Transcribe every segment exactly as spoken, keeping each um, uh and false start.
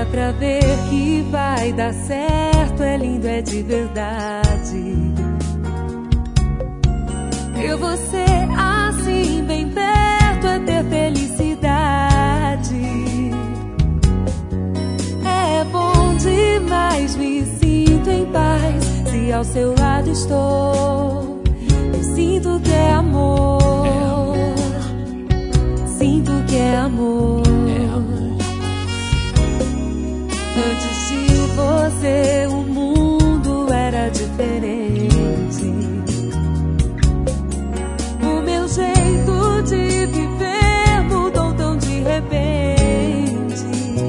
pra ver que vai dar certo, é lindo, é de verdade. Eu vou ser assim, bem perto, é ter felicidade. É bom demais, me sinto em paz, se ao seu lado estou. Eu sinto que é amor, sinto que é amor. Antes de você, o mundo era diferente. O meu jeito de viver mudou tão de repente.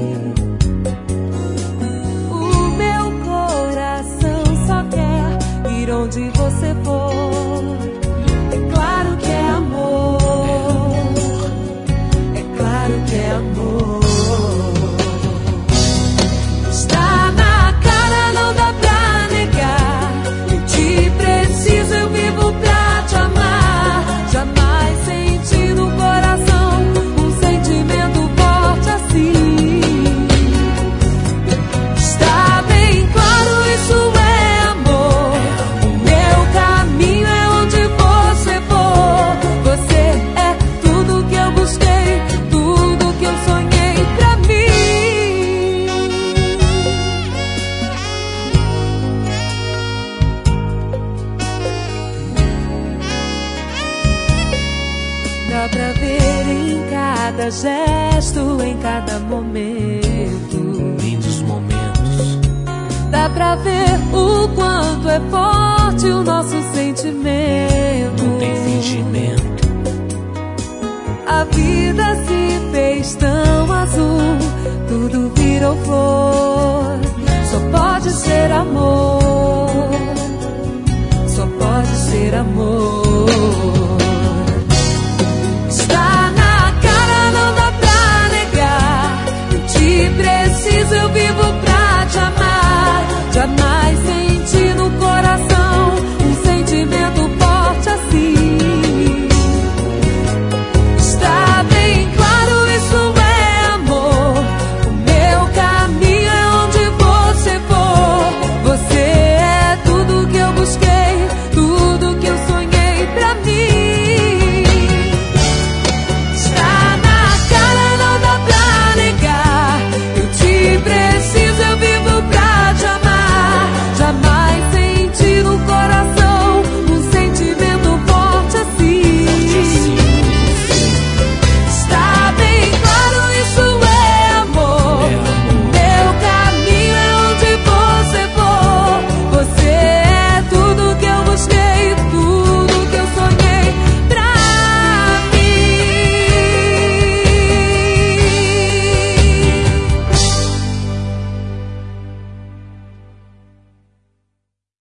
O meu coração só quer ir onde você for. É claro que é amor, é claro que é amor. Dá pra ver em cada gesto, em cada momento. Lindos momentos. Dá pra ver o quanto é forte o nosso sentimento. Não tem fingimento. A vida se fez tão azul, tudo virou flor. Só pode ser amor, só pode ser amor. Preciso, eu vivo pra te amar, te amar.